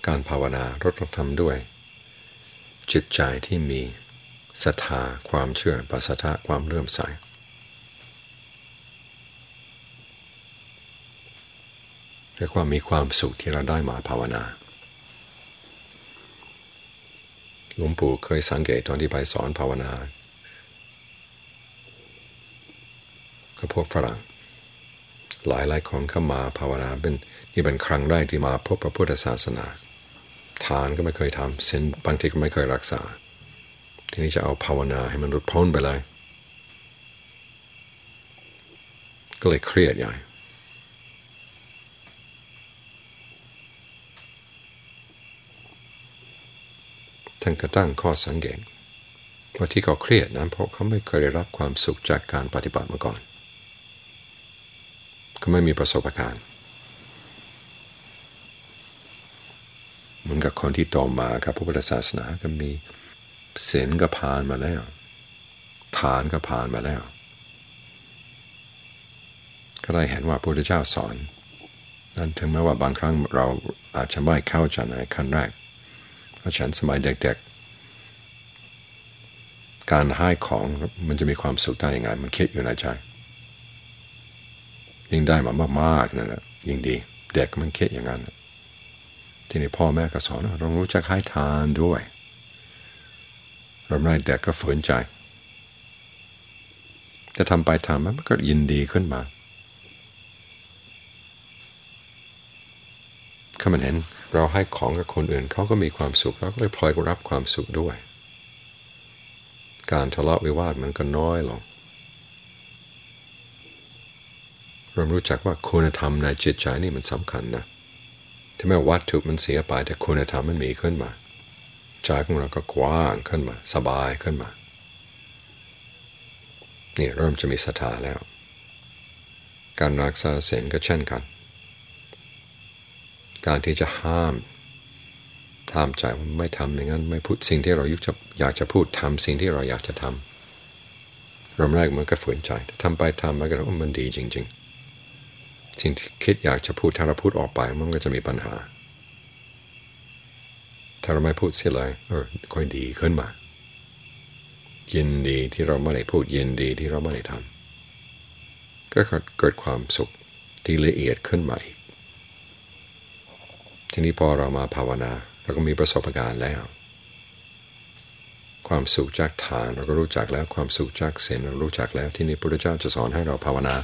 การภาวนาเราต้องทำด้วยจิตใจที่มีศรัทธาความเชื่อปัสสัทธะความเลื่อมใสเรียกว่ามีความสุขที่เราได้มาภาวนาหลวงปู่เคยสังเกตตอนที่ไปสอนภาวนากับพวกฝรั่งหลายคนเข้ามาภาวนาเป็นครั้งแรกที่มาพบพระพุทธศาสนาทานก็ไม่เคยทำศีลบางทีก็ไม่เคยรักษาทีนี้จะเอาภาวนาให้มันหลุดพ้นไปเลยก็เลยเครียดใหญ่ท่านก็ตั้งข้อสังเกตว่าที่เขาเครียดนะเพราะเขาไม่เคยได้รับความสุขจากการปฏิบัติมาก่อนเขาไม่มีประสบการณ์เหมือนกับคนที่โตมากับพระพุทธศาสนาก็มีศีลก็ผ่านมาแล้วทานก็ผ่านมาแล้วก็ได้เห็นว่าพระพุทธเจ้าสอนนั้นถึงแม้ว่าบางครั้งเราอาจจะไม่เข้าใจในขั้นแรกเพราะฉันสมัยเด็กๆการให้ของมันจะมีความสุขได้ยังไงมันคิดอยู่ในใจยิ่งได้มามากๆนั่นแหละยิ่งดีเด็กมันคิดอย่างนั้นทีนี้พ่อแม่ก็สอนเรารู้จักให้ทานด้วยเราไม่เด็กก็ฝืนใจจะทำไปทำมันก็ยินดีขึ้นมาถ้ามันเห็นเราให้ของกับคนอื่นเขาก็มีความสุขเราก็เลยพลอยรับความสุขด้วยการทะเลาะวิวาทมันก็น้อยลงเรารู้จักว่าคุณธรรมในจิตใจนี่มันสำคัญนะที่แม้วัตถุมันเสียไปแต่คุณธรรมมันมีขึ้นมาใจของเราก็กว้างขึ้นมาสบายขึ้นมานี่เริ่มจะมีศรัทธาแล้วการรักษาศีลก็เช่นกันการที่จะห้ามใจว่าไม่ทำอย่างนั้นไม่พูดสิ่งที่เราอยากจะพูดทำสิ่งที่เราอยากจะทำเริ่มแรกมันก็ฝืนใจทำไปทำไปก็มันดีจริงๆสิ่งที่คิดอยากจะพูดถ้าเราพูดออกไปมันก็จะมีปัญหาถ้าเราไม่พูดเสียเลยค่อยดีขึ้นมายินดีที่เราไม่ได้พูดยินดีที่เราไม่ได้ทำก็เกิดความสุขที่ละเอียดขึ้นมาอีกทีนี้พอเรามาภาวนาเราก็มีประสบการณ์แล้วความสุขจากทานเราก็รู้จักแล้วความสุขจากศีลเรารู้จักแล้วที่นี่พระพุทธเจ้าจะสอนให้เราภาวนา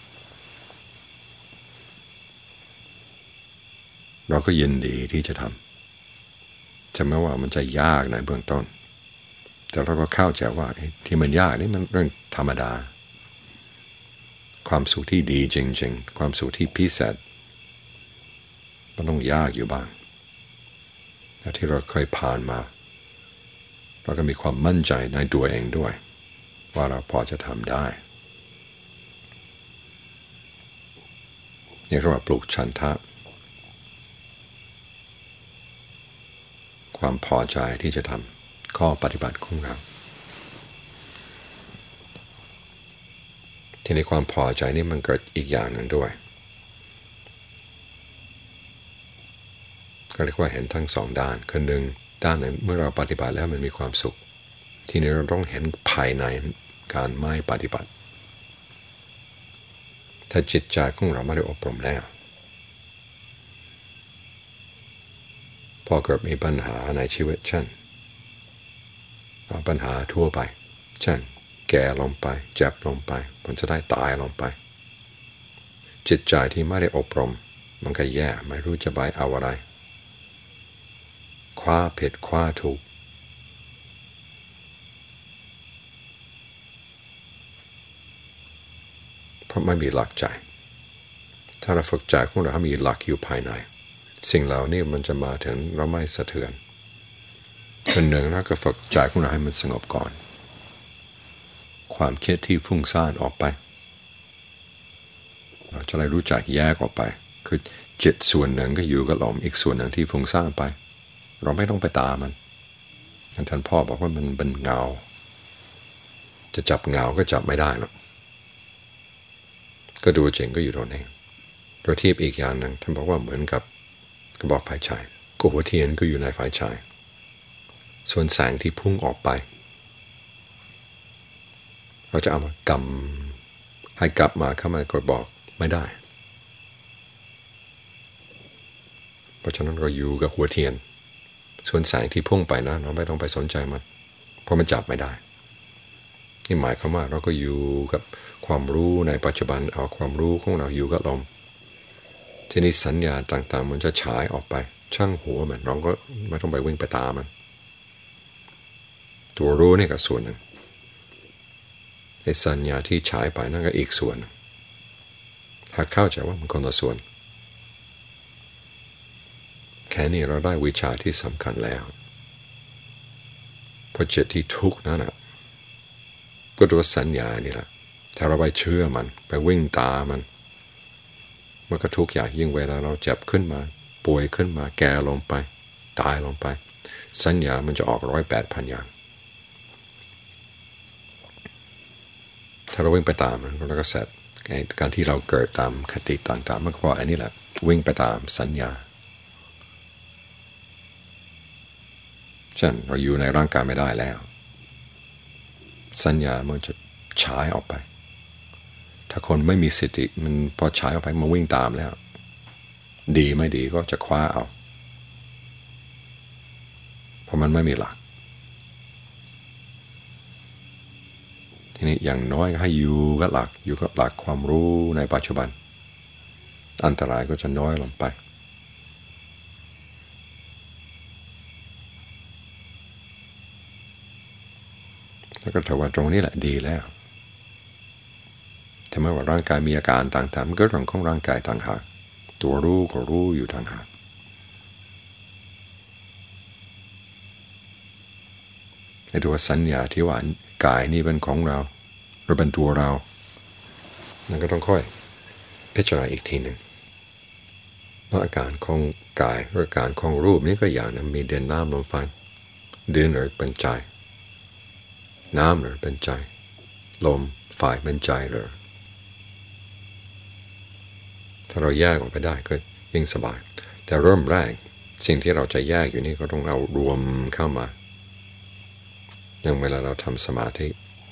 เราก็ยินดีที่จะทำจะไม่ว่ามันจะยากในเบื้องต้นแต่เราก็เข้าใจว่าที่มันยากนี่มันเรื่องธรรมดาความสุขที่ดีจริงๆความสุขที่พิเศษมันต้องยากอยู่บ้างแต่ที่เราเคยผ่านมาเราก็มีความมั่นใจในตัวเองด้วยว่าเราพอจะทำได้นี่เรียกว่าปลูกฉันทะความพอใจที่จะทำข้อปฏิบัติของเราที่ในความพอใจนี่มันเกิดอีกอย่างหนึ่งด้วยก็เรียกว่าเห็นทั้งสองด้านคือหนึ่งด้านไหนเมื่อเราปฏิบัติแล้วมันมีความสุขทีนี้เราต้องเห็นภายในการไม่ปฏิบัติถ้าจิตใจของเราไม่ได้อบรมแล้วพอเกิดมีปัญหาในชีวิตเช่นปัญหาทั่วไปเช่นแก่ลงไปเจ็บลงไปมันจะได้ตายลงไปจิตใจที่ไม่ได้อบรมมันก็แย่ไม่รู้จะไปเอาอะไรคว้าผิดคว้าถูกเพราะไม่มีหลักใจถ้าเราฝึกใจของเราให้มีหลักอยู่ภายในสิ่งเหล่านี้มันจะมาถึงเราไม่สะเทือนคนหนึ่งเราก็ฝึกใจของเราให้มันสงบก่อนความคิดที่ฟุ้งซ่านออกไปเราจะได้รู้จักแยกออกไปคือจิตส่วนหนึ่งก็อยู่กับลมอีกส่วนหนึ่งที่ฟุ้งซ่านไปเราไม่ต้องไปตามมันท่านพ่อบอกว่ามันเป็นเงาจะจับเงาก็จับไม่ได้หรอกก็ดูจริงก็อยู่ตรงนี้โดยที่อีกอย่างหนึ่งท่านบอกว่าเหมือนกับกระบอกไฟฉายก็หัวเทียนก็อยู่ในไฟฉายส่วนแสงที่พุ่งออกไปเราจะเอามากำให้กลับมาเข้ามากดบอกไม่ได้เพราะฉะนั้นเราอยู่กับหัวเทียนส่วนแสงที่พุ่งไปนะเราไม่ต้องไปสนใจมันเพราะมันจับไม่ได้นี่หมายความว่าเราก็อยู่กับความรู้ในปัจจุบันเอาความรู้ของเราอยู่กับลมทีนี้สัญญาต่างๆมันจะฉายออกไปช่างหัวมันเราก็ไม่ต้องไปวิ่งไปตามมันตัวรู้นี่ก็ส่วนหนึ่งไอ้สัญญาที่ฉายไปนั่นก็อีกส่วนหากเข้าใจว่ามันคนละส่วนแค่นี้เราได้วิชาที่สำคัญแล้วเพราะจิตที่ทุกข์นั่นก็ตัวสัญญานี่แหละถ้าเราไปเชื่อมันไปวิ่งตามมันก็ทุกข์อย่างยิ่งเวลาเราเจ็บขึ้นมาป่วยขึ้นมาแก่ลงไปตายลงไปสัญญามันจะออก108,000 อย่างถ้าเราวิ่งไปตามมันเราก็เสร็จการที่เราเกิดตามคติต่างๆมันก็เพราะอันนี้แหละวิ่งไปตามสัญญาเช่นเราอยู่ในร่างกายไม่ได้แล้วสัญญามันจะฉายออกไปถ้าคนไม่มีสติมันพอฉายออกไปมันวิ่งตามแล้วดีไม่ดีก็จะคว้าเอาเพราะมันไม่มีหลักทีนี้อย่างน้อยให้อยู่กับหลักความรู้ในปัจจุบันอันตรายก็จะน้อยลงไปแล้วก็ถือว่าตรงนี้แหละดีแล้วถ้าไม่ว่าร่างกายมีอาการต่างๆมันก็เรื่องของร่างกายต่างหากตัวรู้ก็รู้อยู่ต่างหากไอ้ตัวสัญญาที่ว่ากายนี้เป็นของเราหรือเป็นตัวเรานั่นก็ต้องค่อยพิจารณาอีกทีหนึ่งว่าอาการของกายหรืออาการของรูปนี้ก็อย่างนั้นมีเดินน้ำลมไฟเดินหรือเป็นใจน้ำหรือเป็นใจลมไฟเป็นใจหรือถ้าเราแยกออกไปได้ก็ยิ่งสบายแต่เริ่มแรกสิ่งที่เราจะแยกอยู่นี่ก็ต้องเอารวมเข้ามาอย่างเวลาเราทำสมาธิ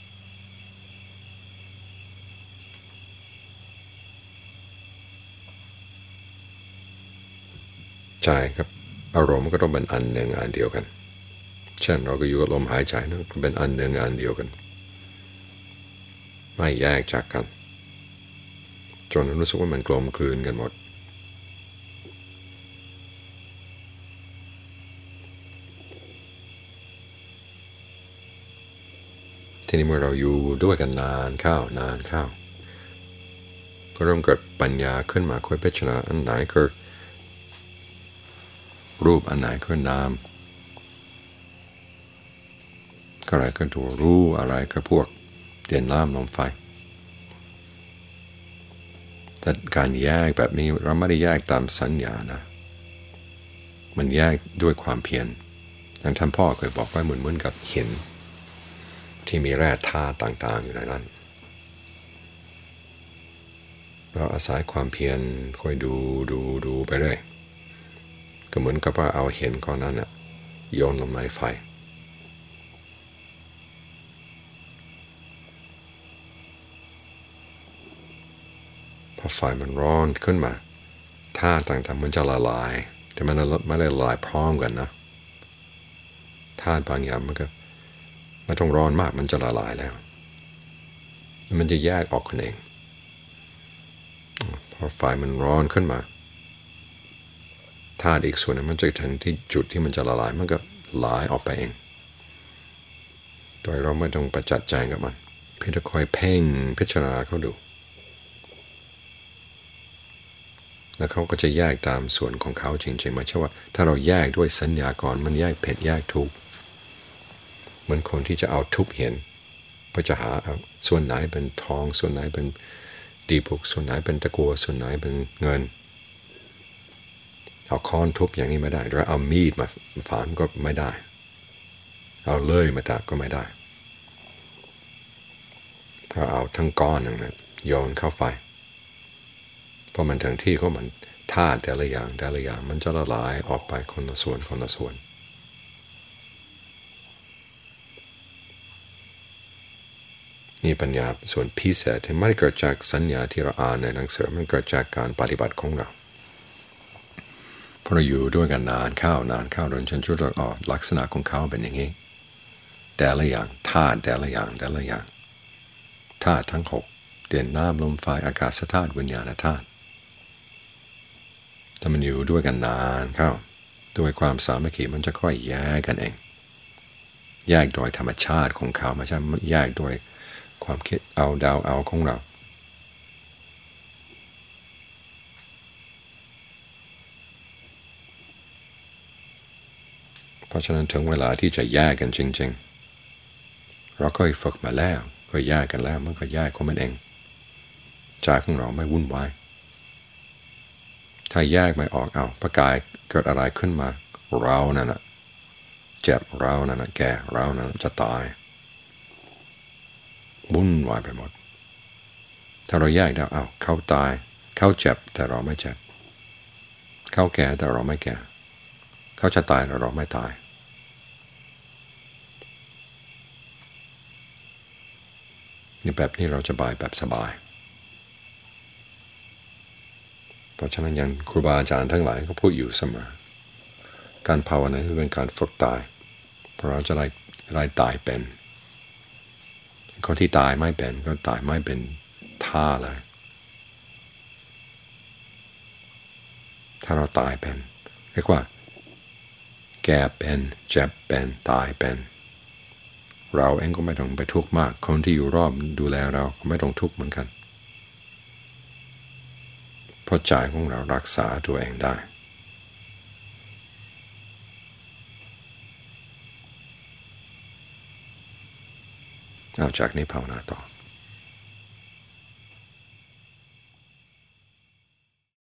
ใจกับอารมณ์ก็ต้องเป็นอันหนึ่งอันเดียวกันเช่นเราก็อยู่กับลมหายใจนั่นเป็นอันหนึ่งอันเดียวกันไม่แยกจากกันจนรู้สึกว่ามันกลมกลืนกันหมดทีนี้เมื่อเราอยู่ด้วยกันนานเข้าก็เริ่มเกิดปัญญาขึ้นมาค่อยพิจารณาอันไหนคือรูปอันไหนคือนามอะไรก็ตัวรู้อะไรก็พวกเดินน้ำลมไฟแต่การแยกแบบนี้เราไม่ได้แยกตามสัญญานะมันแยกด้วยความเพียรอย่างท่านพ่อเคยบอกไว้เหมือนกับหินที่มีแร่ธาตุต่างๆอยู่ในนั้นเราอาศัยความเพียรค่อยดูไปเรื่อยก็เหมือนกับว่าเอาหินก้อนนั้นโยนลงในไฟพอไฟมันร้อนขึ้นมาธาตุต่างๆมันจะละลายแต่มันไม่ได้ละลายพร้อมกันนะธาตุบางอย่างมันก็ไม่ต้องร้อนมากมันจะละลายแล้วมันจะแยกออกกันเองพอไฟมันร้อนขึ้นมาธาตุอีกส่วนนึงมันจะถึงที่จุดที่มันจะละลายมันก็ไหลออกไปเองโดยเราไม่ต้องประจัดแจงกับมันเพียงแต่คอยเพ่งพิจารณาเขาดูแล้วเขาก็จะแยกตามส่วนของเขาจริงๆไม่ใช่ว่าถ้าเราแยกด้วยสัญญาก่อนมันแยกเผ็ดแยกทุกข์เหมือนคนที่จะเอาทุบเห็นเพื่อจะหาส่วนไหนเป็นทองส่วนไหนเป็นดีบุกส่วนไหนเป็นตะกั่วส่วนไหนเป็นเงินเอาค้อนทุบอย่างนี้ไม่ได้หรือเอามีดมาฝานก็ไม่ได้เอาเลื่อยมาตัดก็ไม่ได้เพราะเอาทั้งก้อนอย่างนั้นโยนเข้าไฟพอมันถึงที่ก็มันธาตุแต่ละอย่างมันจะละลายออกไปคนละส่วนนี่ปัญญาส่วนพิเศษที่ไม่ได้เกิดจากสัญญาที่เราอ่านในหนังสือมันเกิดจากการปฏิบัติของเราเพราะเราอยู่ด้วยกันนานเข้าจนชุดเราออกลักษณะของเขาเป็นอย่างนี้แต่ละอย่างธาตุแต่ละอย่างธาตุทั้งหกเดินน้ำลมไฟอากาศธาตุวิญญาณธาตุถ้ามันอยู่ด้วยกันนานเข้าด้วยความสามัคคีมันจะค่อยแยกกันเองแยกโดยธรรมชาติของเขาไม่ใช่แยกโดยความคิดเอาดาวเอาของเราเพราะฉะนั้นถึงเวลาที่จะแยกกันจริงๆเราก็ฝึกมาแล้วก็แยกกันแล้วมันก็แยกของมันเองใจของเราไม่วุ่นวายถ้าแยกไม่ออกเอาประกายเกิดอะไรขึ้นมาเรานั่นแหละเจ็บเรานั่นแหละแก่เรานั่นจะตายวุ่นวายไปหมดถ้าเราแยกได้เอาเขาตายเขาเจ็บแต่เราไม่เจ็บเขาแก่แต่เราไม่แก่เขาจะตายแต่เราไม่ตายนี่แบบนี้เราจะแบบสบายเพราะฉะนั้นอย่างครูบาอาจารย์ทั้งหลายก็พูดอยู่เสมอการภาวนาคือเป็นการฝึกตายเพราะเราจะได้ตายเป็นคนที่ตายไม่เป็นก็ตายไม่เป็นท่าเลยถ้าเราตายเป็นเรียกว่าแก่เป็นเจ็บเป็นตายเป็นเราเองก็ไม่ต้องไปทุกข์มากคนที่อยู่รอบดูแลเราก็ไม่ต้องทุกข์เหมือนกันเพราะใจของเรารักษาตัวเองได้เอาจากนี้ภาวนาต่อ